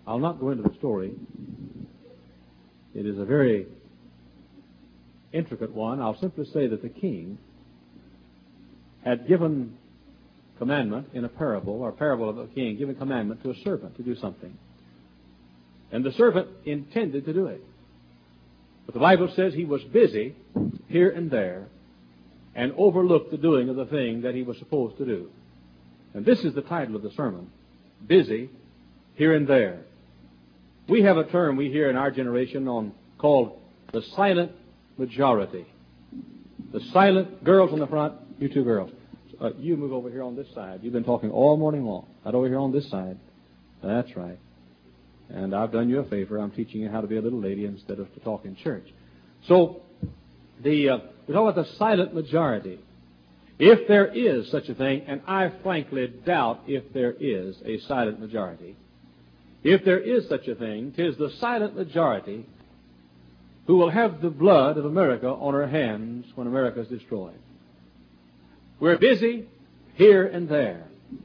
I'll not go into the story. It is a very intricate one. I'll simply say that the king had given commandment in a parable, or parable of a king, giving commandment to a servant to do something. And the servant intended to do it. But the Bible says he was busy here and there and overlooked the doing of the thing that he was supposed to do. And this is the title of the sermon, Busy Here and There. We have a term we hear in our generation called the silent majority. The silent girls in the front, you two girls. You move over here on this side. You've been talking all morning long. Right over here on this side. That's right. And I've done you a favor. I'm teaching you how to be a little lady instead of to talk in church. So, we talk about the silent majority. If there is such a thing, and I frankly doubt if there is a silent majority, if there is such a thing, 'tis the silent majority who will have the blood of America on her hands when America is destroyed. We're busy here and there.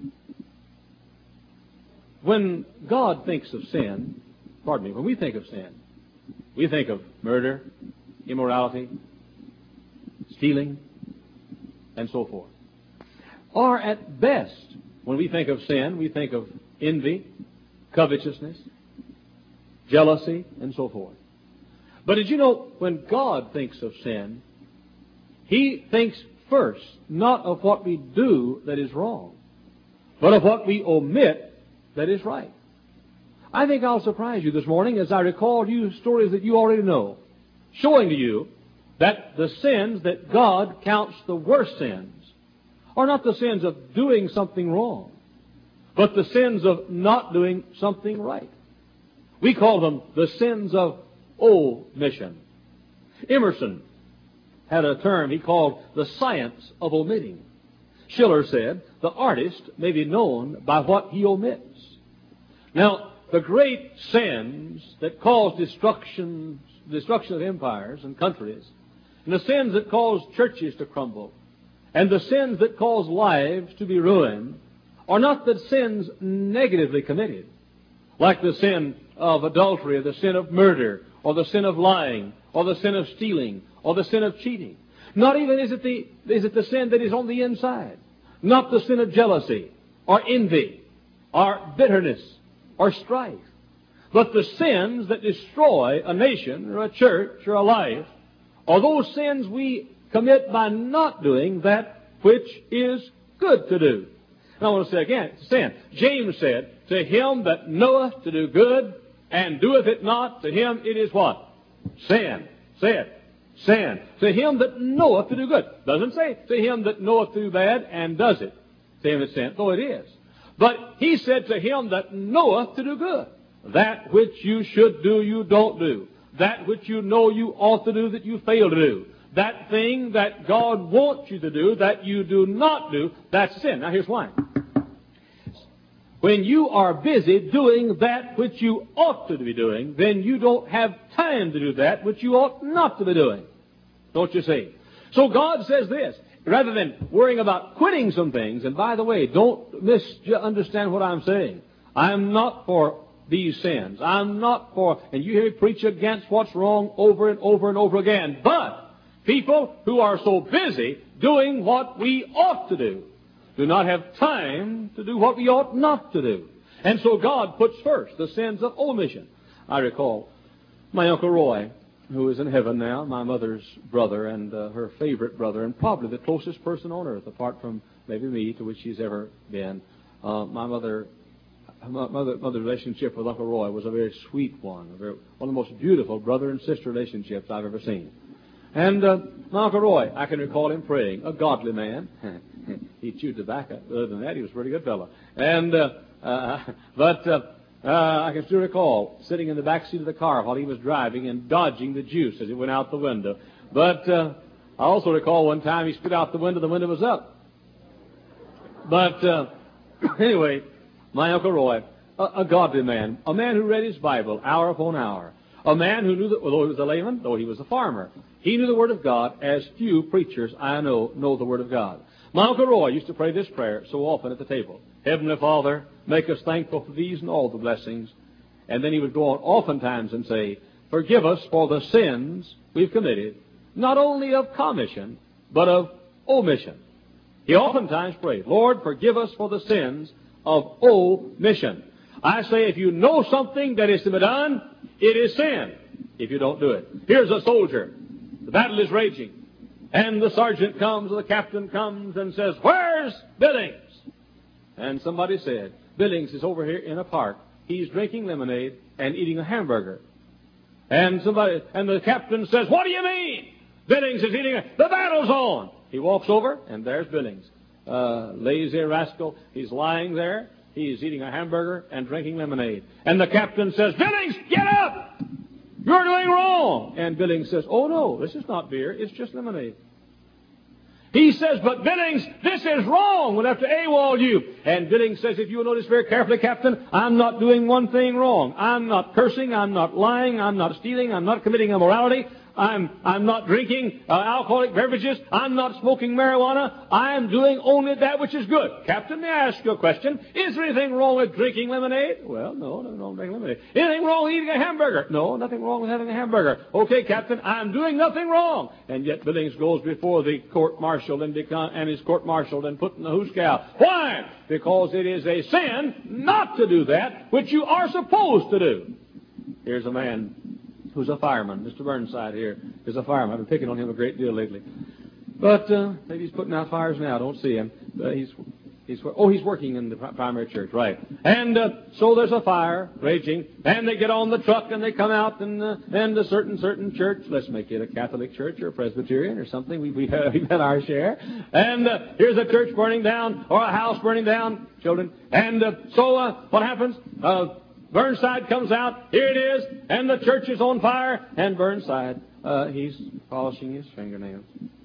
When God thinks of sin, when we think of sin, we think of murder, immorality, stealing, and so forth. Or at best, when we think of sin, we think of envy, covetousness, jealousy, and so forth. But did you know, when God thinks of sin, He thinks first not of what we do that is wrong, but of what we omit that is right. I think I'll surprise you this morning as I recall you stories that you already know, showing to you that the sins that God counts the worst sins are not the sins of doing something wrong, but the sins of not doing something right. We call them the sins of omission. Emerson had a term he called the science of omitting. Schiller said, the artist may be known by what he omits. Now, the great sins that cause destruction of empires and countries, and the sins that cause churches to crumble, and the sins that cause lives to be ruined, are not the sins negatively committed, like the sin of adultery, or the sin of murder, or the sin of lying, or the sin of stealing, or the sin of cheating. Not even is it the sin that is on the inside. Not the sin of jealousy, or envy, or bitterness, or strife. But the sins that destroy a nation, or a church, or a life, are those sins we commit by not doing that which is good to do. And I want to say again, it's sin. James said, to him that knoweth to do good, and doeth it not, to him it is what? Sin. Say it. Sin. To him that knoweth to do good. Doesn't say to him that knoweth to do bad and does it. To him it's sin, though it is. But he said to him that knoweth to do good. That which you should do, you don't do. That which you know you ought to do, that you fail to do. That thing that God wants you to do, that you do not do, that's sin. Now here's why. When you are busy doing that which you ought to be doing, then you don't have time to do that which you ought not to be doing. Don't you see? So God says this, rather than worrying about quitting some things, and by the way, don't misunderstand what I'm saying. I'm not for these sins. I'm not for, and you hear me preach against what's wrong over and over and over again. But people who are so busy doing what we ought to do not have time to do what we ought not to do. And so God puts first the sins of omission. I recall my Uncle Roy, who is in heaven now, my mother's brother and her favorite brother, and probably the closest person on earth, apart from maybe me, to which she's ever been. My mother's relationship with Uncle Roy was a very sweet one, one of the most beautiful brother and sister relationships I've ever seen. And my Uncle Roy, I can recall him praying, a godly man. He chewed tobacco. Other than that, he was a pretty good fellow. And I can still recall sitting in the back seat of the car while he was driving and dodging the juice as it went out the window. But I also recall one time he spit out the window was up. But anyway, my Uncle Roy, a godly man, a man who read his Bible hour upon hour, a man who knew that, although he was a layman, though he was a farmer, he knew the Word of God as few preachers I know the Word of God. My Uncle Roy used to pray this prayer so often at the table. Heavenly Father, make us thankful for these and all the blessings, And then he would go on oftentimes and say, forgive us for the sins we've committed, not only of commission, but of omission. He oftentimes prayed, Lord, forgive us for the sins of omission. I say, if you know something that is to be done, it is sin if you don't do it. Here's a soldier. The battle is raging. And the sergeant comes, or the captain comes and says, where's Billings? And somebody said, Billings is over here in a park. He's drinking lemonade and eating a hamburger. And the captain says, what do you mean? Billings is the battle's on. He walks over, and there's Billings. Lazy rascal. He's lying there. He's eating a hamburger and drinking lemonade. And the captain says, Billings, get up! You're doing wrong. And Billings says, oh no, this is not beer. It's just lemonade. He says, but Billings, this is wrong. We'll have to AWOL you. And Billings says, if you will notice very carefully, Captain, I'm not doing one thing wrong. I'm not cursing. I'm not lying. I'm not stealing. I'm not committing immorality. I'm not drinking alcoholic beverages. I'm not smoking marijuana. I'm doing only that which is good. Captain, may I ask you a question? Is there anything wrong with drinking lemonade? Well, no, nothing wrong with drinking lemonade. Anything wrong with eating a hamburger? No, nothing wrong with having a hamburger. Okay, Captain, I'm doing nothing wrong. And yet Billings goes before the court-martialed and is court-martialed and put in the hoosegow. Why? Because it is a sin not to do that which you are supposed to do. Here's a man who's a fireman. Mr. Burnside here is a fireman. I've been picking on him a great deal lately. But maybe he's putting out fires now. I don't see him. He's working in the primary church, right. And so there's a fire raging, and they get on the truck, and they come out, and a certain church, let's make it a Catholic church or a Presbyterian or something. We've had our share. And here's a church burning down, or a house burning down, children. And so what happens? Burnside comes out, here it is, and the church is on fire, and Burnside, he's polishing his fingernails.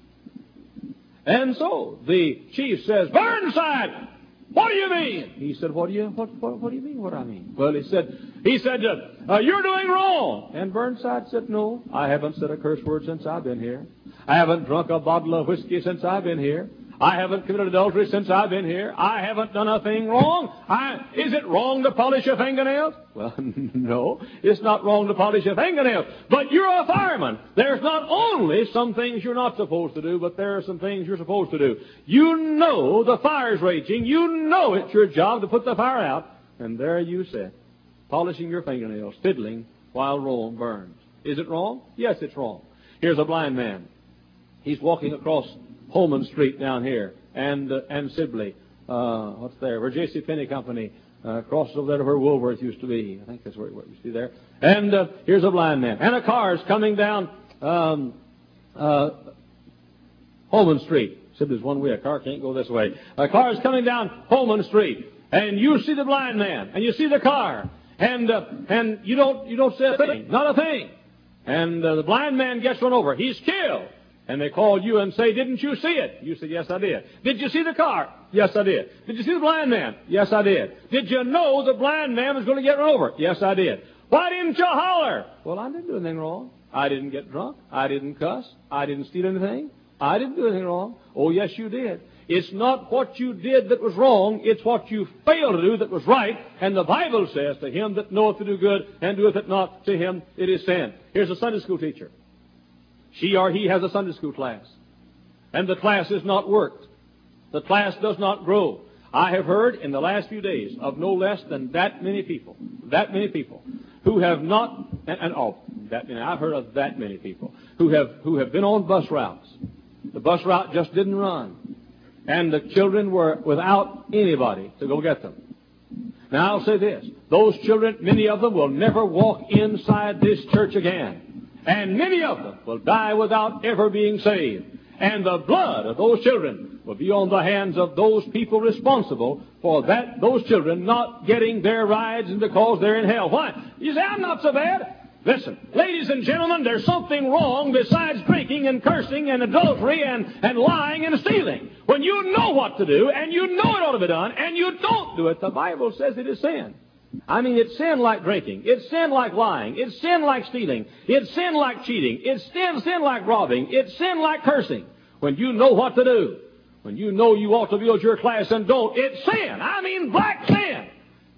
And so the chief says, Burnside, what do you mean? He said, what do you mean what I mean? Well, he said, you're doing wrong. And Burnside said, no, I haven't said a curse word since I've been here. I haven't drunk a bottle of whiskey since I've been here. I haven't committed adultery since I've been here. I haven't done a thing wrong. Is it wrong to polish your fingernails? Well, no, it's not wrong to polish your fingernails. But you're a fireman. There's not only some things you're not supposed to do, but there are some things you're supposed to do. You know the fire's raging. You know it's your job to put the fire out. And there you sit, polishing your fingernails, fiddling while Rome burns. Is it wrong? Yes, it's wrong. Here's a blind man. He's walking across Holman Street down here, and Sibley, what's there? Where J.C. Penney Company crosses over there to where Woolworth used to be. I think that's where you see there. And here's a blind man. And a car's coming down Holman Street. Sibley's one way. A car can't go this way. A car's coming down Holman Street. And you see the blind man, and you see the car. And you don't say a thing. Not a thing. And the blind man gets run over. He's killed. And they call you and say, didn't you see it? You said, yes, I did. Did you see the car? Yes, I did. Did you see the blind man? Yes, I did. Did you know the blind man was going to get run over? Yes, I did. Why didn't you holler? Well, I didn't do anything wrong. I didn't get drunk. I didn't cuss. I didn't steal anything. I didn't do anything wrong. Oh, yes, you did. It's not what you did that was wrong. It's what you failed to do that was right. And the Bible says, to him that knoweth to do good and doeth it not, to him it is sin. Here's a Sunday school teacher. She or he has a Sunday school class. And the class is not worked. The class does not grow. I have heard in the last few days of no less than that many people who have not, I've heard of that many people who have been on bus routes. The bus route just didn't run. And the children were without anybody to go get them. Now I'll say this. Those children, many of them will never walk inside this church again. And many of them will die without ever being saved. And the blood of those children will be on the hands of those people responsible for those children not getting their rides and because they're in hell. Why? You say, I'm not so bad. Listen, ladies and gentlemen, there's something wrong besides drinking and cursing and adultery and lying and stealing. When you know what to do and you know it ought to be done and you don't do it, the Bible says it is sin. I mean, it's sin like drinking. It's sin like lying. It's sin like stealing. It's sin like cheating. It's sin like robbing. It's sin like cursing. When you know what to do, when you know you ought to build your class and don't, it's sin. I mean, black sin.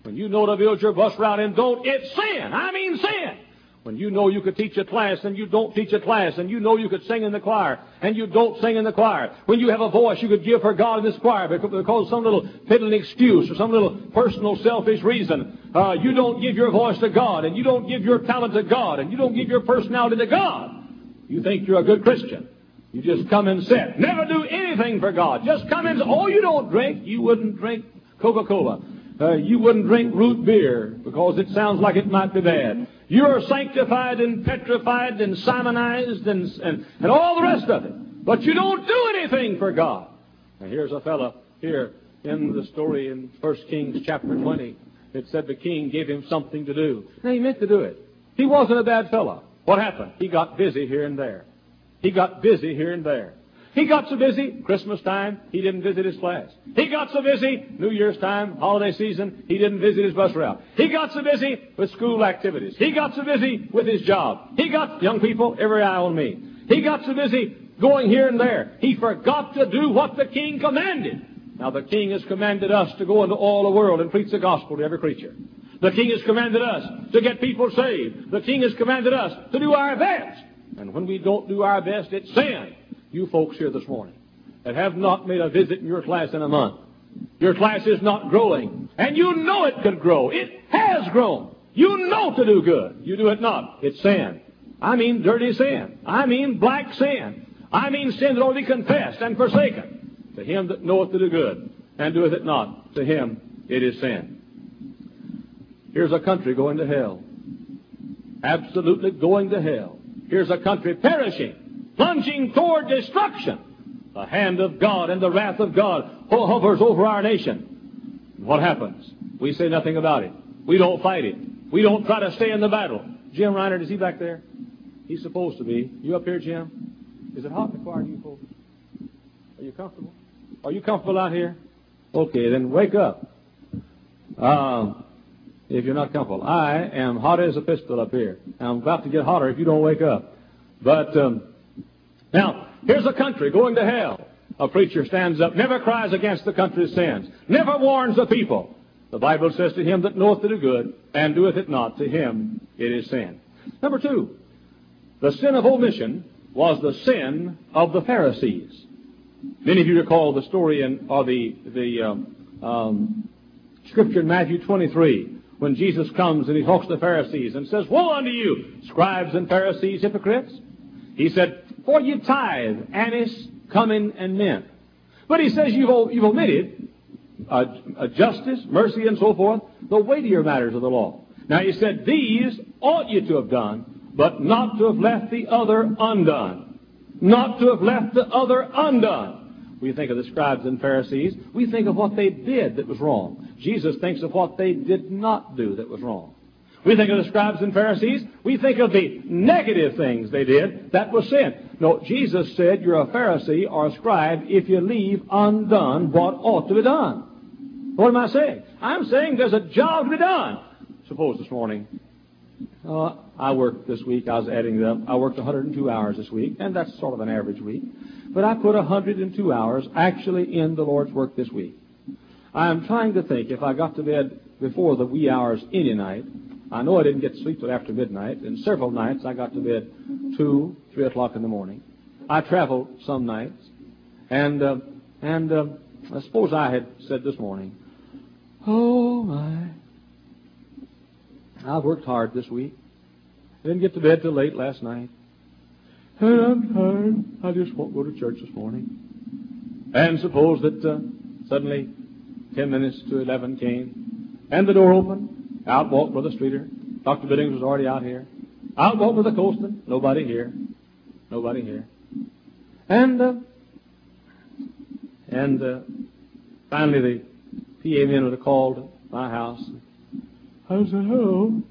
When you know to build your bus route and don't, it's sin. I mean sin. When you know you could teach a class and you don't teach a class, and you know you could sing in the choir and you don't sing in the choir. When you have a voice you could give for God in this choir because of some little piddling excuse or some little personal selfish reason, you don't give your voice to God, and you don't give your talent to God, and you don't give your personality to God. You think you're a good Christian. You just come and sit. Never do anything for God. Just come and say, oh, you don't drink. You wouldn't drink Coca-Cola. You wouldn't drink root beer because it sounds like it might be bad. You're sanctified and petrified and Simonized and all the rest of it. But you don't do anything for God. Now here's a fellow here in the story in 1 Kings chapter 20. It said the king gave him something to do. And he meant to do it. He wasn't a bad fellow. What happened? He got busy here and there. He got busy here and there. He got so busy, Christmas time, he didn't visit his class. He got so busy, New Year's time, holiday season, he didn't visit his bus route. He got so busy with school activities. He got so busy with his job. He got, young people, every eye on me. He got so busy going here and there. He forgot to do what the king commanded. Now the king has commanded us to go into all the world and preach the gospel to every creature. The king has commanded us to get people saved. The king has commanded us to do our best. And when we don't do our best, it's sin. You folks here this morning that have not made a visit in your class in a month. Your class is not growing. And you know it could grow. It has grown. You know to do good. You do it not. It's sin. I mean dirty sin. I mean black sin. I mean sin that ought to be confessed and forsaken. To him that knoweth to do good and doeth it not, to him it is sin. Here's a country going to hell. Absolutely going to hell. Here's a country perishing, plunging toward destruction. The hand of God and the wrath of God hovers over our nation. What happens? We say nothing about it. We don't fight it. We don't try to stay in the battle. Jim Reinert, is he back there? He's supposed to be. You up here, Jim? Is it hot in the choir, you folks? Are you comfortable? Are you comfortable out here? Okay, then wake up. If you're not comfortable. I am hot as a pistol up here. I'm about to get hotter if you don't wake up. But now, here's a country going to hell. A preacher stands up, never cries against the country's sins, never warns the people. The Bible says to him that knoweth to do good and doeth it not, to him it is sin. Number two, the sin of omission was the sin of the Pharisees. Many of you recall the story or the scripture in Matthew 23. When Jesus comes and he talks to the Pharisees and says, woe unto you, scribes and Pharisees, hypocrites. He said, for you tithe, anise, cumin, and mint. But he says you've omitted justice, mercy, and so forth, the weightier matters of the law. Now he said, these ought you to have done, but not to have left the other undone. Not to have left the other undone. We think of the scribes and Pharisees. We think of what they did that was wrong. Jesus thinks of what they did not do that was wrong. We think of the scribes and Pharisees. We think of the negative things they did that was sin. No, Jesus said you're a Pharisee or a scribe if you leave undone what ought to be done. What am I saying? I'm saying there's a job to be done. Suppose this morning, I worked this week. I was adding it up. I worked 102 hours this week, and that's sort of an average week. But I put 102 hours actually in the Lord's work this week. I'm trying to think if I got to bed before the wee hours any night. I know I didn't get to sleep till after midnight, and several nights I got to bed 2, 3 o'clock in the morning. I traveled some nights, and I suppose I had said this morning, oh my, I've worked hard this week. I didn't get to bed till late last night. And I'm tired. I just won't go to church this morning. And suppose that suddenly 10 minutes to 11 came, and the door opened. Out walked Brother Streeter. Dr. Billings was already out here. Out walked Brother Colston. Nobody here. Nobody here. And finally the PA men would have called my house. I said, hello.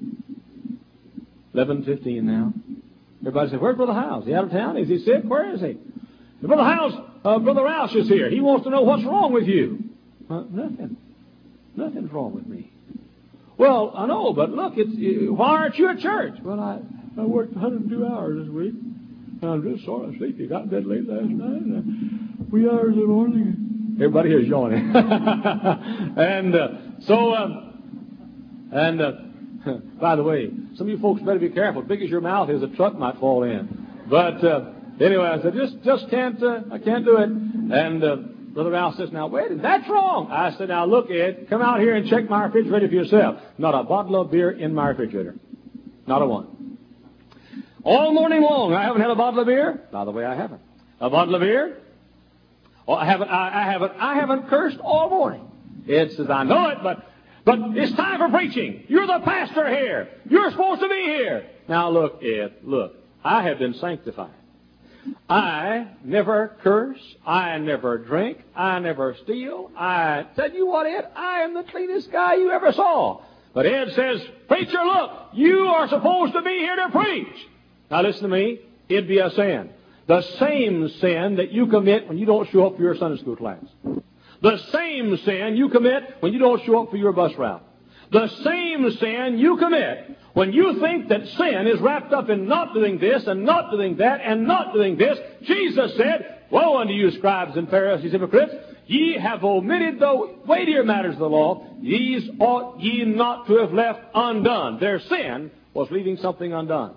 11:15 now. Everybody said, where's Brother Howes? Is he out of town? Is he sick? Where is he? Brother Howes, Brother Roush is here. He wants to know what's wrong with you. Nothing. Nothing's wrong with me. Well, I know, but look, why aren't you at church? Well, I worked 102 hours this week. I'm just sort of sleepy. Got in bed late last night. And wee hours in the morning. Everybody here is yawning. And so And by the way, some of you folks better be careful. Big as your mouth is, a truck might fall in. But anyway, I said, just can't, I can't do it. And Brother Ralph says, now wait, that's wrong. I said, now look, Ed, come out here and check my refrigerator for yourself. Not a bottle of beer in my refrigerator. Not a one. All morning long, I haven't had a bottle of beer. By the way, I haven't. A bottle of beer. Oh, I haven't cursed all morning. Ed says, I know it, but it's time for preaching. You're the pastor here. You're supposed to be here. Now look, Ed, look. I have been sanctified. I never curse. I never drink. I never steal. I tell you what, Ed, I am the cleanest guy you ever saw. But Ed says, preacher, look, you are supposed to be here to preach. Now listen to me. It'd be a sin. The same sin that you commit when you don't show up for your Sunday school class. The same sin you commit when you don't show up for your bus route. The same sin you commit when you think that sin is wrapped up in not doing this and not doing that and not doing this. Jesus said, woe unto you, scribes and Pharisees, hypocrites! Ye have omitted the weightier matters of the law. These ought ye not to have left undone. Their sin was leaving something undone.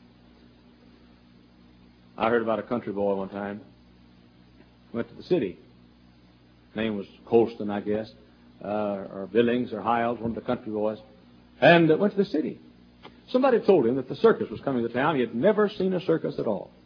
I heard about a country boy one time. Went to the city. His name was Colston, I guess, or Billings or Hiles, one of the country boys, and went to the city. Somebody told him that the circus was coming to town. He had never seen a circus at all.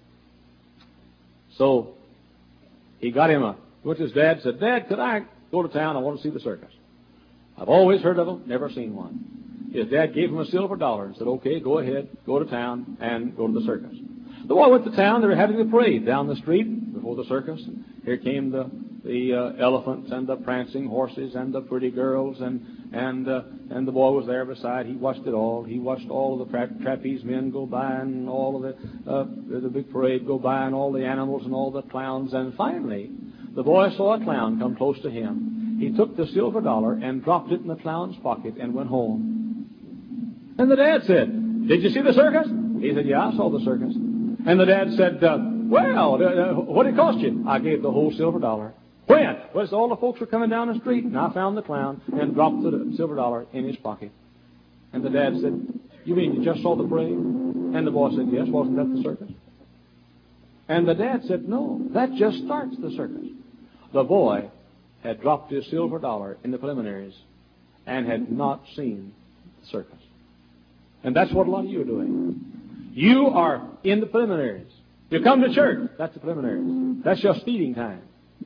So he got him went to his dad and said, Dad, could I go to town? I want to see the circus. I've always heard of them, never seen one. His dad gave him a silver dollar and said, okay, go ahead, go to town and go to the circus. The boy went to town. They were having a parade down the street before the circus. Here came the elephants and the prancing horses and the pretty girls, and the boy was there beside. He watched it all. He watched all of the trapeze men go by and all of the big parade go by and all the animals and all the clowns. And finally, the boy saw a clown come close to him. He took the silver dollar and dropped it in the clown's pocket and went home. And the dad said, did you see the circus? He said, yeah, I saw the circus. And the dad said, well, what did it cost you? I gave the whole silver dollar. When? Well, so all the folks were coming down the street, and I found the clown and dropped the silver dollar in his pocket. And the dad said, you mean you just saw the parade? And the boy said, yes, wasn't that the circus? And the dad said, no, that just starts the circus. The boy had dropped his silver dollar in the preliminaries and had not seen the circus. And that's what a lot of you are doing. You are in the preliminaries. You come to church, that's the preliminaries. That's just feeding time.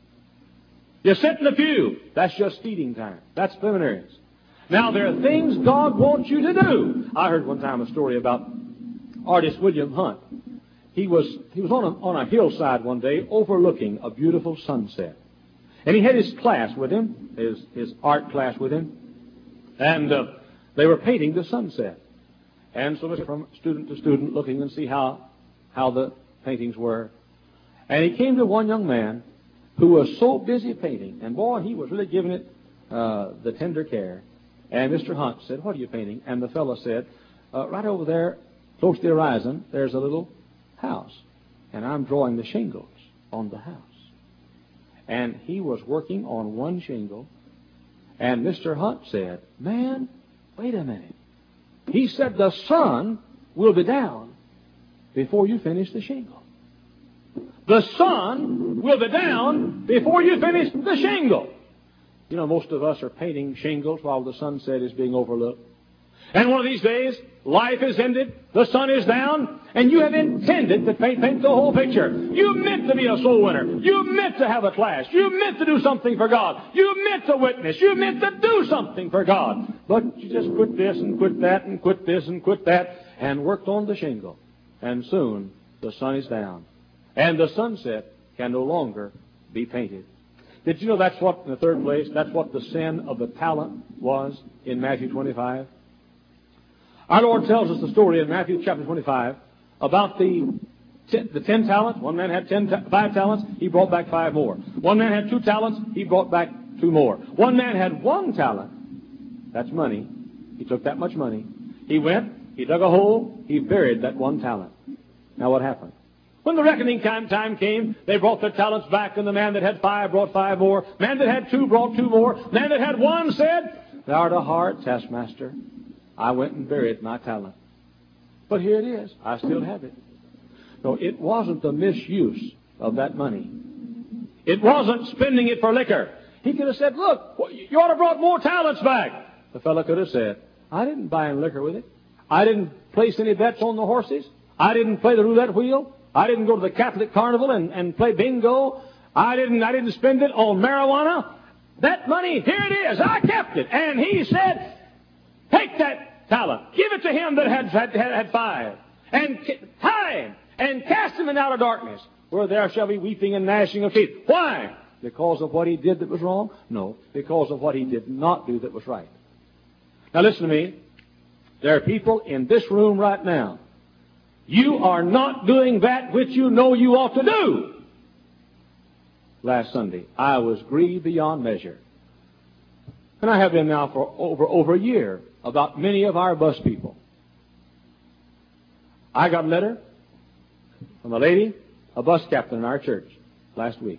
You sit in the pew, that's just feeding time. That's preliminaries. Now, there are things God wants you to do. I heard one time a story about artist William Hunt. He was on a hillside one day overlooking a beautiful sunset. And he had his class with him, his art class with him, and they were painting the sunset. And so from student to student looking and see how the paintings were. And he came to one young man who was so busy painting, and boy, he was really giving it the tender care. And Mr. Hunt said, what are you painting? And the fellow said, right over there, close to the horizon, there's a little house, and I'm drawing the shingles on the house. And he was working on one shingle, and Mr. Hunt said, man, wait a minute. He said, the sun will be down before you finish the shingle. The sun will be down before you finish the shingle. You know, most of us are painting shingles while the sunset is being overlooked. And one of these days, life is ended, the sun is down, and you have intended to paint the whole picture. You meant to be a soul winner. You meant to have a class. You meant to do something for God. You meant to witness. You meant to do something for God. But you just quit this and quit that and quit this and quit that and worked on the shingle. And soon the sun is down. And the sunset can no longer be painted. Did you know that's what, in the third place, that's what the sin of the talent was in Matthew 25? Our Lord tells us the story in Matthew chapter 25 about the 10 talents. One man had 5 talents. He brought back 5 more. One man had 2 talents. He brought back 2 more. One man had 1 talent. That's money. He took that much money. He went, he dug a hole, he buried that 1 talent. Now what happened? When the reckoning time came, they brought their talents back, and the man that had 5 brought 5 more. Man that had 2 brought 2 more. Man that had 1 said, thou art a hard taskmaster. I went and buried my talent. But here it is. I still have it. No, it wasn't the misuse of that money. It wasn't spending it for liquor. He could have said, look, you ought to have brought more talents back. The fellow could have said, I didn't buy any liquor with it. I didn't place any bets on the horses. I didn't play the roulette wheel. I didn't go to the Catholic carnival and play bingo. I didn't spend it on marijuana. That money, here it is. I kept it. And he said, take that talent. Give it to him that had 5. And tie him and cast him in outer darkness, where there shall be weeping and gnashing of teeth. Why? Because of what he did that was wrong? No, because of what he did not do that was right. Now listen to me. There are people in this room right now. You are not doing that which you know you ought to do. Last Sunday, I was grieved beyond measure. And I have been now for over a year about many of our bus people. I got a letter from a lady, a bus captain in our church, last week.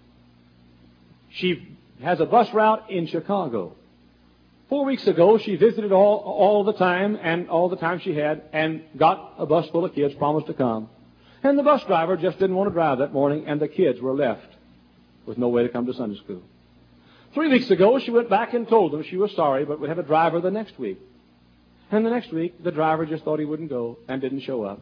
She has a bus route in Chicago. 4 weeks ago, she visited all the time she had, and got a bus full of kids, promised to come. And the bus driver just didn't want to drive that morning, and the kids were left with no way to come to Sunday school. 3 weeks ago, she went back and told them she was sorry, but would have a driver the next week. And the next week, the driver just thought he wouldn't go and didn't show up.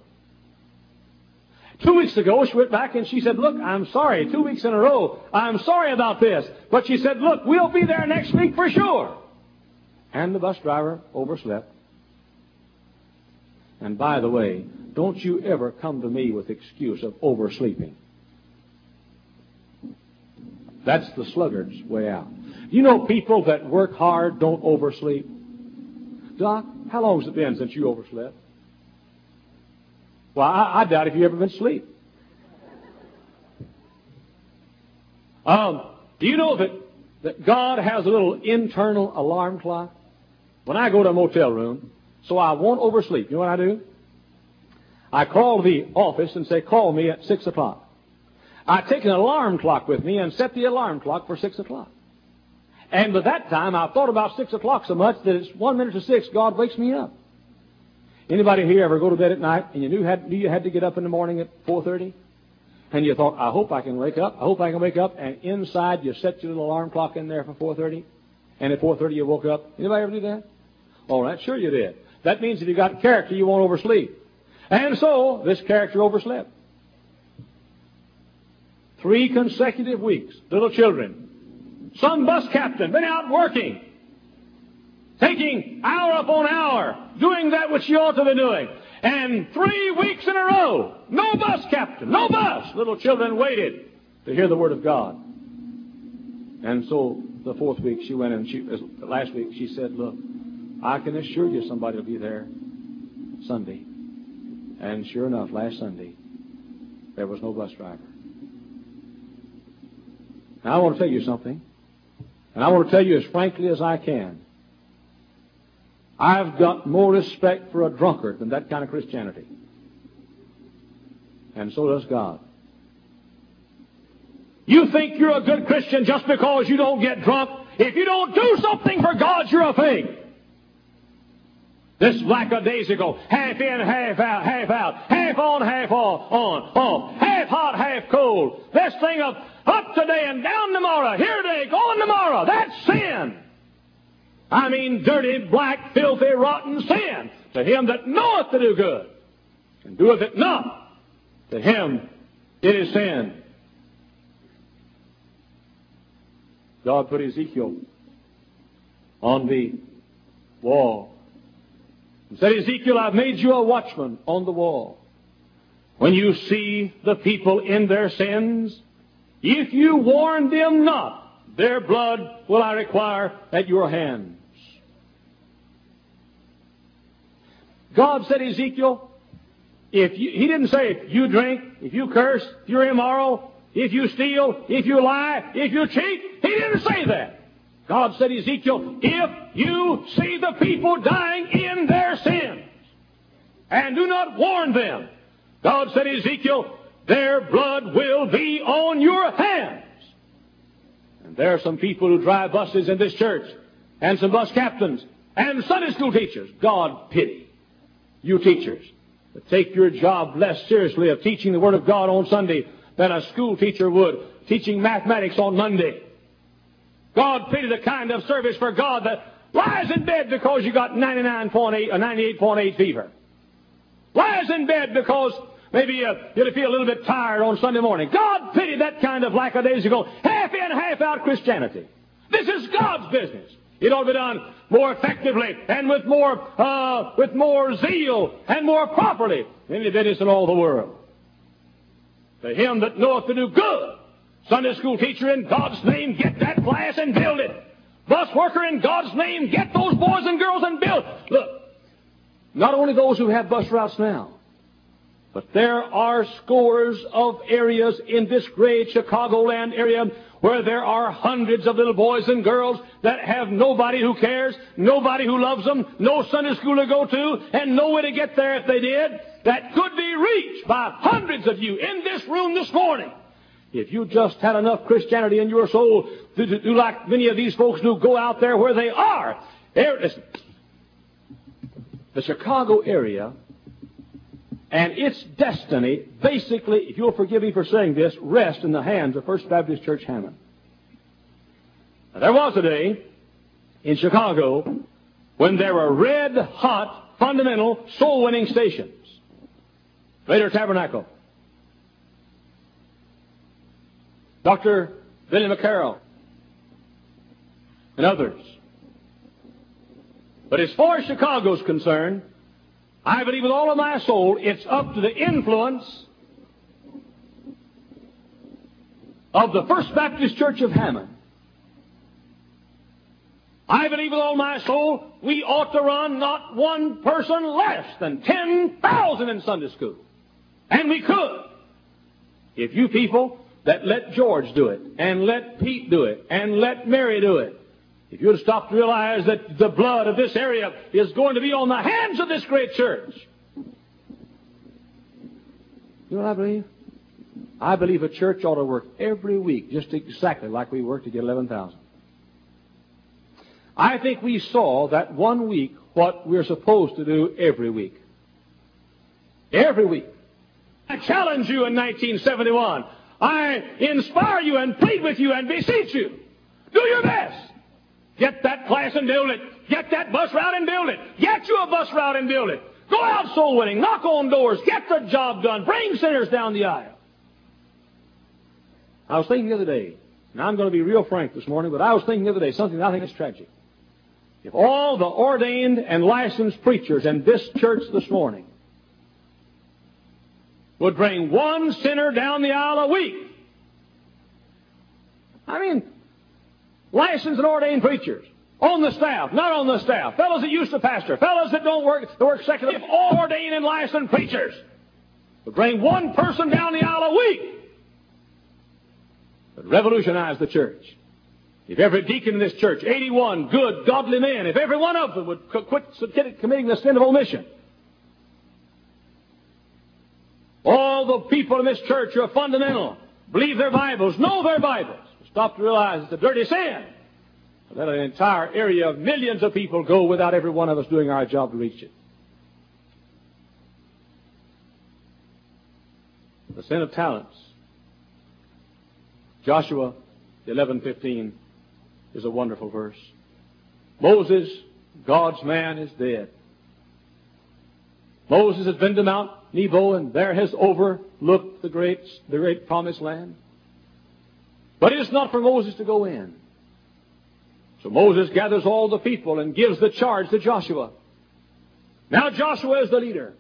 2 weeks ago, she went back and she said, look, I'm sorry. 2 weeks in a row, I'm sorry about this. But she said, look, we'll be there next week for sure. And the bus driver overslept. And by the way, don't you ever come to me with the excuse of oversleeping. That's the sluggard's way out. You know people that work hard don't oversleep? Doc, how long has it been since you overslept? Well, I doubt if you've ever been asleep. Do you know that God has a little internal alarm clock? When I go to a motel room, so I won't oversleep, you know what I do? I call the office and say, call me at 6 o'clock. I take an alarm clock with me and set the alarm clock for 6 o'clock. And by that time, I've thought about 6 o'clock so much that it's 1 minute to 6, God wakes me up. Anybody here ever go to bed at night and you knew you had to get up in the morning at 4:30? And you thought, I hope I can wake up. And inside you set your little alarm clock in there for 4:30. And at 4:30 you woke up. Anybody ever do that? All right, sure you did. That means if you got character, you won't oversleep. And so, this character overslept. 3 consecutive weeks, little children. Some bus captain been out working, taking hour upon hour, doing that which you ought to be doing. And 3 weeks in a row, no bus captain, no bus. Little children waited to hear the Word of God. And so, the 4th week, she went and last week she said, look, I can assure you somebody will be there Sunday. And sure enough, last Sunday, there was no bus driver. Now, I want to tell you something. And I want to tell you as frankly as I can. I've got more respect for a drunkard than that kind of Christianity. And so does God. You think you're a good Christian just because you don't get drunk? If you don't do something for God, you're a fake. This lackadaisical, half in, half out, half on, half off, half hot, half cold. This thing of up today and down tomorrow, here today, gone tomorrow, that's sin. I mean dirty, black, filthy, rotten sin. To him that knoweth to do good, and doeth it not, to him it is sin. God put Ezekiel on the wall and said, Ezekiel, I've made you a watchman on the wall. When you see the people in their sins, if you warn them not, their blood will I require at your hands. God said, Ezekiel, he didn't say if you drink, if you curse, if you're immoral, if you steal, if you lie, if you cheat. He didn't say that. God said, Ezekiel, if you see the people dying in their sins and do not warn them, God said, Ezekiel, their blood will be on your hands. And there are some people who drive buses in this church and some bus captains, And Sunday school teachers, God pity you teachers that take your job less seriously of teaching the Word of God on Sunday than a school teacher would teaching mathematics on Monday. God pity the kind of service for God that lies in bed because you got 99.8 or 98.8 fever. Lies in bed because maybe you feel a little bit tired on Sunday morning. God pity that kind of lackadaisical, half in, half out Christianity. This is God's business. It ought to be done more effectively and with more zeal and more properly than any business in all the world. To him that knoweth to do good, Sunday school teacher, in God's name, get that class and build it. Bus worker, in God's name, get those boys and girls and build. Look, not only those who have bus routes now, but there are scores of areas in this great Chicagoland area where there are hundreds of little boys and girls that have nobody who cares, nobody who loves them, no Sunday school to go to, and no way to get there if they did, that could be reached by hundreds of you in this room this morning. If you just had enough Christianity in your soul to do like many of these folks do, go out there where they are. Listen, the Chicago area and its destiny, basically, if you'll forgive me for saying this, rests in the hands of First Baptist Church Hammond. Now, there was a day in Chicago when there were red-hot, fundamental, soul-winning stations. Later Tabernacle, Dr. Billy McCarroll, and others. But as far as Chicago's concerned, I believe with all of my soul, it's up to the influence of the First Baptist Church of Hammond. I believe with all my soul, we ought to run not one person less than 10,000 in Sunday school. And we could. If you people that let George do it, and let Pete do it, and let Mary do it, if you would stop to realize that the blood of this area is going to be on the hands of this great church. You know what I believe? I believe a church ought to work every week just exactly like we work to get 11,000. I think we saw that one week what we're supposed to do every week. Every week. I challenge you in 1971. I inspire you and plead with you and beseech you. Do your best. Get that class and build it. Get that bus route and build it. Get you a bus route and build it. Go out soul winning. Knock on doors. Get the job done. Bring sinners down the aisle. I was thinking the other day, and I'm going to be real frank this morning, but I was thinking the other day something that I think is tragic. If all the ordained and licensed preachers in this church this morning would bring one sinner down the aisle a week, I mean, licensed and ordained preachers on the staff, not on the staff, fellows that used to pastor, fellows that don't work, that work secular, all ordained and licensed preachers would bring one person down the aisle a week, would revolutionize the church. If every deacon in this church, 81 good, godly men, if every one of them would quit committing the sin of omission, all the people in this church who are fundamental, believe their Bibles, know their Bibles, stop to realize it's a dirty sin. Let an entire area of millions of people go without every one of us doing our job to reach it. The sin of talents. Joshua 11:15 is a wonderful verse. Moses, God's man, is dead. Moses has been to Mount Nebo and there has overlooked the great promised land. But it is not for Moses to go in. So Moses gathers all the people and gives the charge to Joshua. Now Joshua is the leader.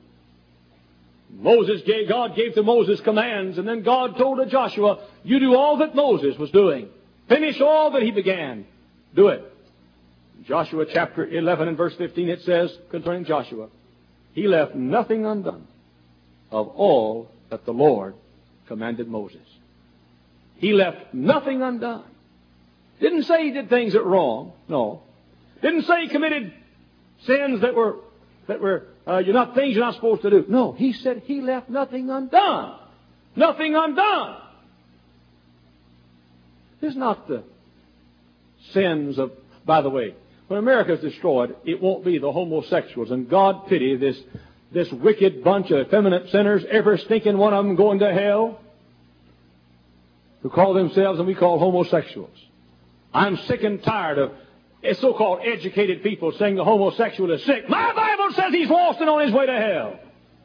God gave to Moses commands, and then God told to Joshua, you do all that Moses was doing. Finish all that he began. Do it. Joshua chapter 11 and verse 15 it says concerning Joshua, he left nothing undone of all that the Lord commanded Moses. He left nothing undone. Didn't say he did things that were wrong. No. Didn't say he committed sins that were things you're not supposed to do. No. He said he left nothing undone. Nothing undone. It's not the sins of, by the way, when America is destroyed, it won't be the homosexuals. And God pity this wicked bunch of effeminate sinners, every stinking one of them going to hell, who call themselves, and we call, homosexuals. I'm sick and tired of so-called educated people saying the homosexual is sick. My Bible says he's lost and on his way to hell.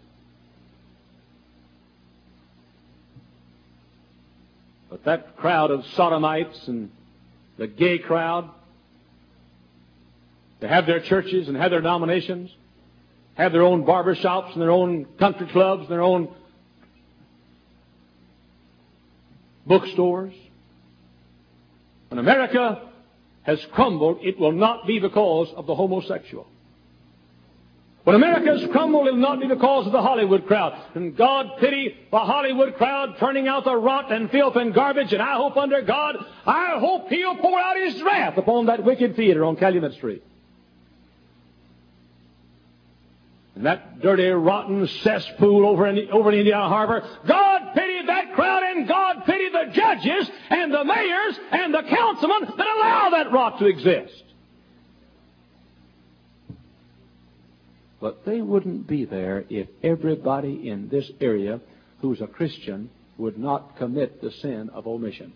But that crowd of sodomites and the gay crowd, they have their churches and have their denominations, have their own barber shops and their own country clubs and their own bookstores. When America has crumbled, it will not be because of the homosexual. When America has crumbled, it will not be because of the Hollywood crowd. And God pity the Hollywood crowd turning out the rot and filth and garbage. And I hope under God, I hope He'll pour out His wrath upon that wicked theater on Calumet Street. And that dirty, rotten cesspool over in Indiana Harbor. God pity that crowd, and God pity the judges and the mayors and the councilmen that allow that rot to exist. But they wouldn't be there if everybody in this area who's a Christian would not commit the sin of omission.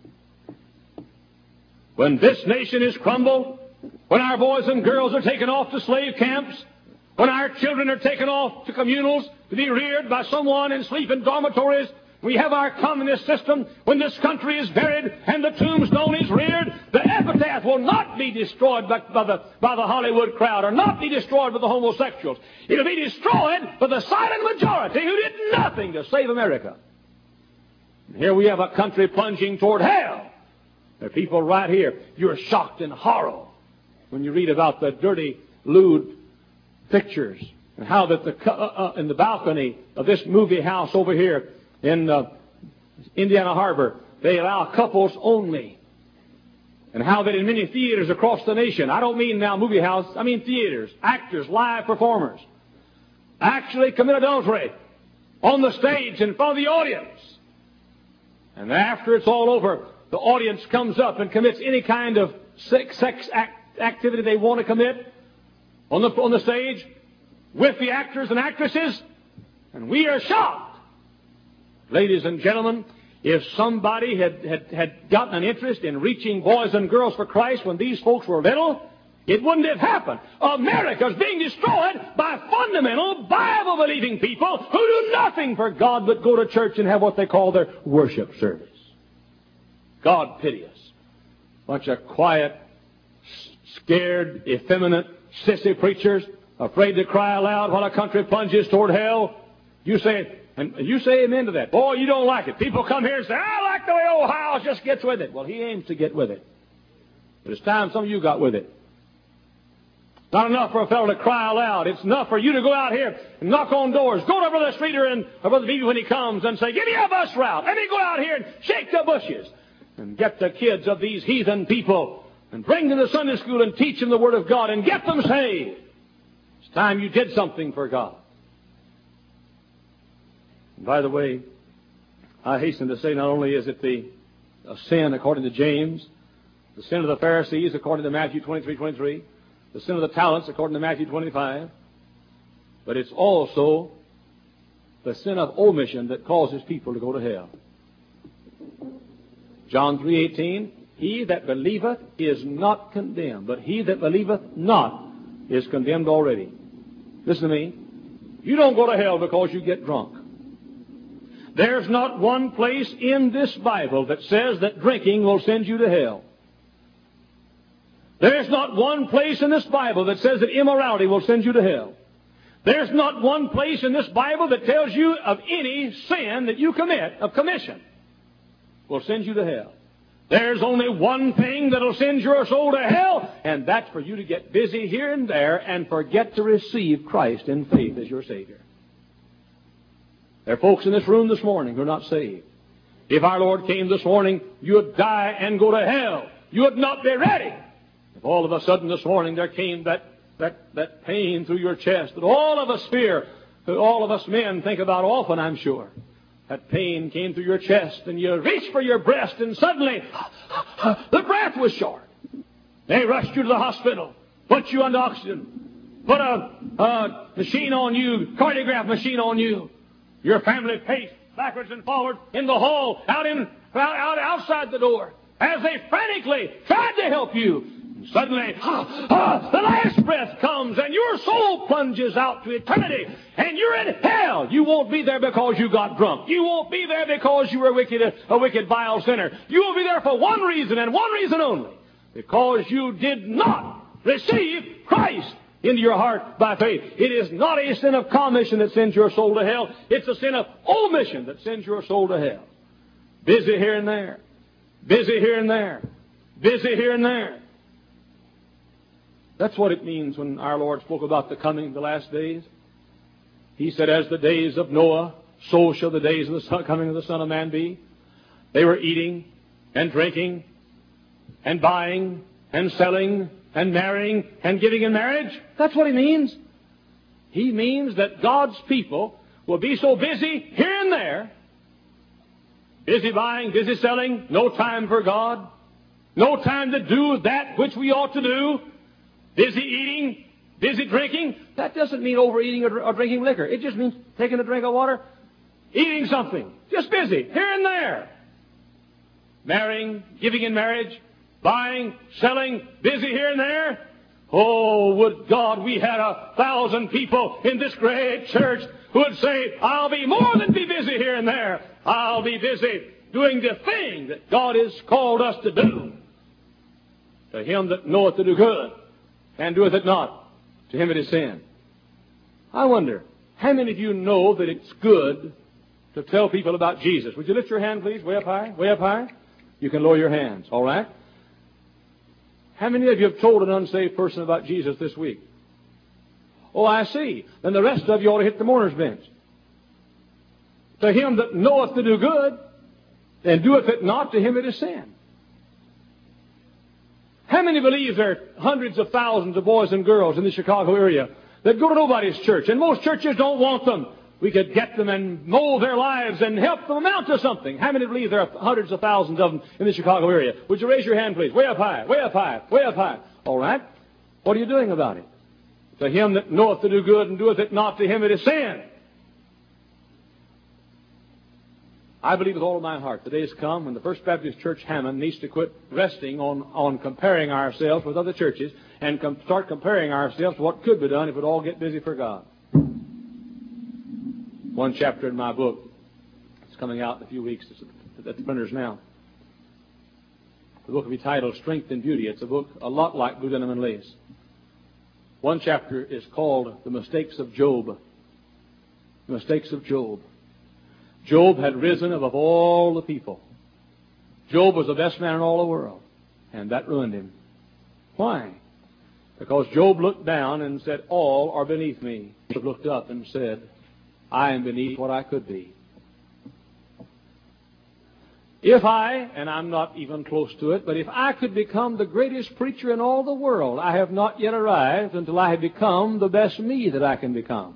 When this nation is crumbled, when our boys and girls are taken off to slave camps, when our children are taken off to communals to be reared by someone and sleep in dormitories, we have our communist system. When this country is buried and the tombstone is reared, the epitaph will not be destroyed by the Hollywood crowd, or not be destroyed by the homosexuals. It will be destroyed by the silent majority who did nothing to save America. And here we have a country plunging toward hell. There are people right here. You're shocked and horror when you read about the dirty, lewd pictures and how that in the balcony of this movie house over here in Indiana Harbor, they allow couples only. And how that in many theaters across the nation, I don't mean now movie house, I mean theaters, actors, live performers, actually commit adultery on the stage in front of the audience. And after it's all over, the audience comes up and commits any kind of sex activity they want to commit on the stage with the actors and actresses, and we are shocked. Ladies and gentlemen, if somebody had gotten an interest in reaching boys and girls for Christ when these folks were little, it wouldn't have happened. America's being destroyed by fundamental, Bible-believing people who do nothing for God but go to church and have what they call their worship service. God pity us. Bunch of quiet, scared, effeminate, sissy preachers, afraid to cry aloud while a country plunges toward hell. You say amen to that. Boy, you don't like it. People come here and say, I like the way old Howells just gets with it. Well, he aims to get with it. But it's time some of you got with it. Not enough for a fellow to cry aloud. It's enough for you to go out here and knock on doors. Go to Brother Streeter and Brother Beebe when he comes and say, give me a bus route. Let me go out here and shake the bushes and get the kids of these heathen people and bring them to Sunday school and teach them the Word of God and get them saved. It's time you did something for God. And by the way, I hasten to say not only is it a sin according to James, the sin of the Pharisees according to Matthew 23:23, the sin of the talents according to Matthew 25, but it's also the sin of omission that causes people to go to hell. John 3:18, he that believeth is not condemned, but he that believeth not is condemned already. Listen to me. You don't go to hell because you get drunk. There's not one place in this Bible that says that drinking will send you to hell. There's not one place in this Bible that says that immorality will send you to hell. There's not one place in this Bible that tells you of any sin that you commit, of commission, will send you to hell. There's only one thing that'll send your soul to hell, and that's for you to get busy here and there and forget to receive Christ in faith as your Savior. There are folks in this room this morning who are not saved. If our Lord came this morning, you would die and go to hell. You would not be ready. If all of a sudden this morning there came that pain through your chest that all of us fear, that all of us men think about often, I'm sure. That pain came through your chest and you reached for your breast and suddenly the breath was short. They rushed you to the hospital. put you under oxygen, put a machine on you, cardiograph machine on you. Your family paced backwards and forward in the hall, outside the door, as they frantically tried to help you. And suddenly, the last breath comes, and your soul plunges out to eternity, and you're in hell. You won't be there because you got drunk. You won't be there because you were a wicked, vile sinner. You will be there for one reason, and one reason only: because you did not receive Christ into your heart by faith. It is not a sin of commission that sends your soul to hell. It's a sin of omission that sends your soul to hell. Busy here and there. Busy here and there. Busy here and there. That's what it means when our Lord spoke about the coming of the last days. He said, as the days of Noah, so shall the days of the coming of the Son of Man be. They were eating and drinking and buying and selling and marrying and giving in marriage. That's what he means. He means that God's people will be so busy here and there, busy buying, busy selling, no time for God, no time to do that which we ought to do, busy eating, busy drinking. That doesn't mean overeating or drinking liquor. It just means taking a drink of water, eating something, just busy here and there, marrying, giving in marriage, buying, selling, busy here and there. Oh, would God we had 1,000 people in this great church who would say, I'll be more than be busy here and there. I'll be busy doing the thing that God has called us to do. To him that knoweth to do good and doeth it not, to him it is sin. I wonder, how many of you know that it's good to tell people about Jesus? Would you lift your hand, please? Way up high. Way up high. You can lower your hands. All right? How many of you have told an unsaved person about Jesus this week? Oh, I see. Then the rest of you ought to hit the mourner's bench. To him that knoweth to do good, and doeth it not, to him it is sin. How many believe there are hundreds of thousands of boys and girls in the Chicago area that go to nobody's church, and most churches don't want them? We could get them and mold their lives and help them amount to something. How many believe there are hundreds of thousands of them in the Chicago area? Would you raise your hand, please? Way up high, way up high, way up high. All right. What are you doing about it? To him that knoweth to do good and doeth it not, to him it is sin. I believe with all of my heart the day has come when the First Baptist Church Hammond needs to quit resting on comparing ourselves with other churches and start comparing ourselves to what could be done if we'd all get busy for God. One chapter in my book, it's coming out in a few weeks, it's at the printers now. The book will be titled Strength and Beauty. It's a book a lot like Blue Denim and Lace. One chapter is called The Mistakes of Job. The Mistakes of Job. Job had risen above all the people. Job was the best man in all the world, and that ruined him. Why? Because Job looked down and said, all are beneath me. Job looked up and said, I am beneath what I could be. If I, and I'm not even close to it, but if I could become the greatest preacher in all the world, I have not yet arrived until I have become the best me that I can become.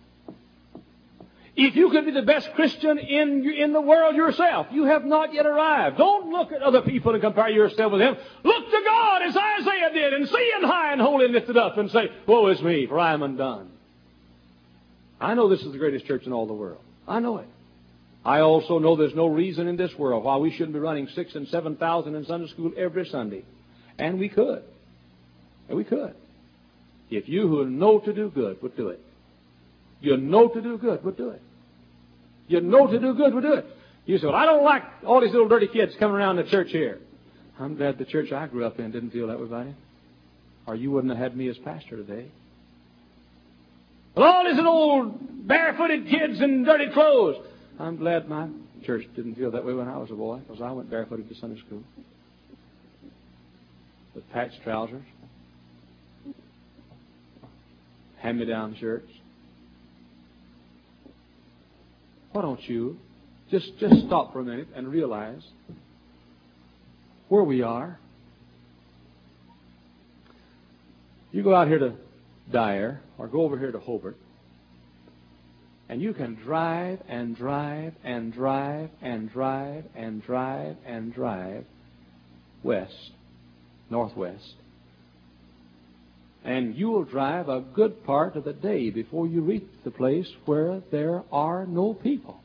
If you could be the best Christian in the world yourself, you have not yet arrived. Don't look at other people and compare yourself with them. Look to God as Isaiah did, and see Him high and holy and lifted up, and say, woe is me, for I am undone. I know this is the greatest church in all the world. I know it. I also know there's no reason in this world why we shouldn't be running 6,000 and 7,000 in Sunday school every Sunday. And we could. And we could. If you who know to do good would do it. You know to do good would do it. You know to do good would do it. You say, well, I don't like all these little dirty kids coming around the church here. I'm glad the church I grew up in didn't feel that way about it. Or you wouldn't have had me as pastor today. Well, all these old barefooted kids in dirty clothes. I'm glad my church didn't feel that way when I was a boy, because I went barefooted to Sunday school with patched trousers, hand-me-down shirts. Why don't you just stop for a minute and realize where we are? You go out here to Dyer or go over here to Hobart, and you can drive and drive and drive and drive and drive and drive west, northwest. And you will drive a good part of the day before you reach the place where there are no people.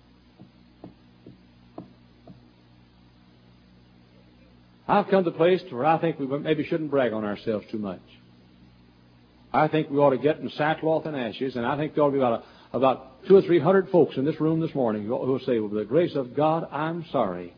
I've come to the place where I think we maybe shouldn't brag on ourselves too much. I think we ought to get in sackcloth and ashes, and I think there ought to be about 200 or 300 folks in this room this morning who will say, with the grace of God, I'm sorry.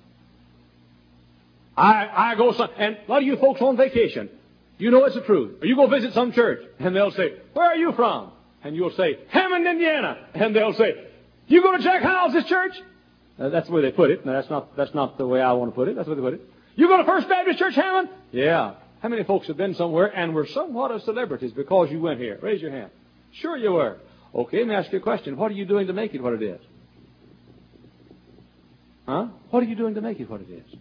I go, and a lot of you folks on vacation, you know it's the truth. Or you go visit some church, and they'll say, where are you from? And you'll say, Hammond, Indiana. And they'll say, you go to Jack Howells' church? That's the way they put it. Now, that's not the way I want to put it. That's the way they put it. You go to First Baptist Church, Hammond? Yeah. How many folks have been somewhere and were somewhat of celebrities because you went here? Raise your hand. Sure you were. Okay, let me ask you a question. What are you doing to make it what it is? Huh? What are you doing to make it what it is?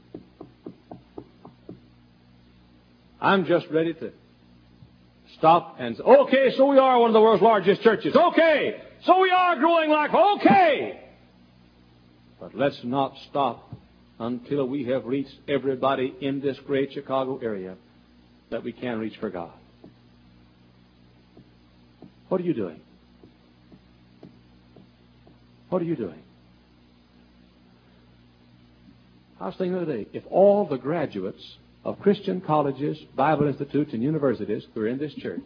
I'm just ready to stop and say, okay, so we are one of the world's largest churches. Okay, so we are growing like, okay. But let's not stop until we have reached everybody in this great Chicago area that we can reach for God. What are you doing? What are you doing? I was thinking the other day, if all the graduates of Christian colleges, Bible institutes, and universities who are in this church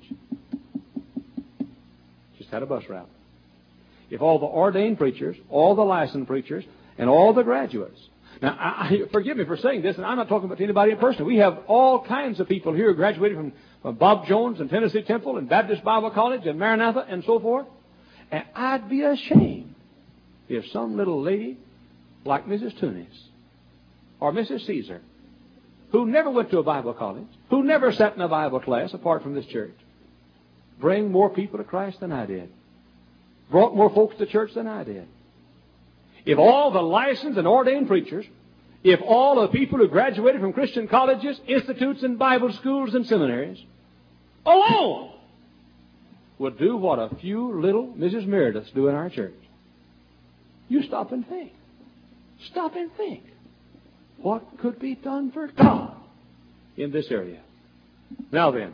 just had a bus route, if all the ordained preachers, all the licensed preachers, and all the graduates. Now, forgive me for saying this, and I'm not talking about anybody in person. We have all kinds of people here who graduated from Bob Jones and Tennessee Temple and Baptist Bible College and Maranatha and so forth. And I'd be ashamed if some little lady like Mrs. Tunis or Mrs. Caesar, who never went to a Bible college, who never sat in a Bible class apart from this church, bring more people to Christ than I did, brought more folks to church than I did. If all the licensed and ordained preachers, if all the people who graduated from Christian colleges, institutes, and Bible schools and seminaries alone would do what a few little Mrs. Merediths do in our church, you stop and think. Stop and think. What could be done for God in this area? Now then,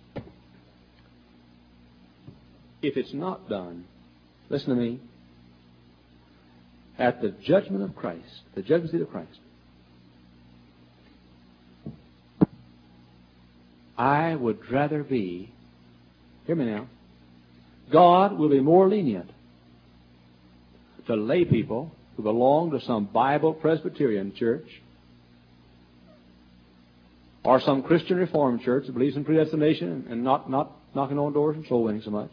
if it's not done, listen to me, at the judgment of Christ, the judgment seat of Christ, I would rather be, hear me now, God will be more lenient to lay people who belong to some Bible Presbyterian church or some Christian Reformed church that believes in predestination and not knocking on doors and soul winning so much.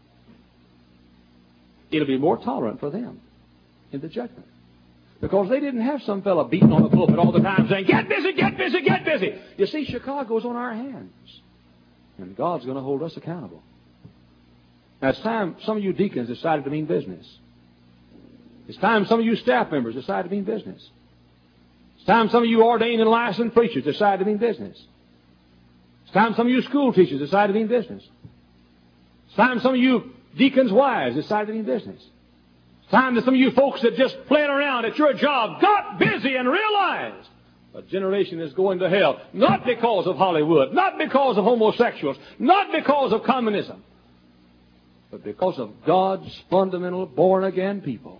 It'll be more tolerant for them in the judgment. Because they didn't have some fellow beating on the pulpit all the time saying, get busy, get busy, get busy. You see, Chicago's on our hands. And God's going to hold us accountable. Now, it's time some of you deacons decided to mean business. It's time some of you staff members decided to mean business. It's time some of you ordained and licensed preachers decided to mean business. It's time some of you school teachers decided to mean business. It's time some of you deacons' wives decided to mean business. It's time that some of you folks that just playing around at your job got busy and realized a generation is going to hell, not because of Hollywood, not because of homosexuals, not because of communism, but because of God's fundamental born-again people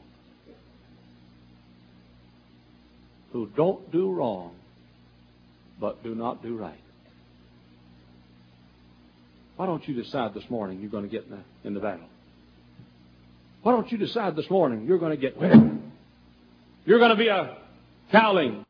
who don't do wrong, but do not do right. Why don't you decide this morning you're going to get in the battle? Why don't you decide this morning you're going to get well? You're going to be a cowling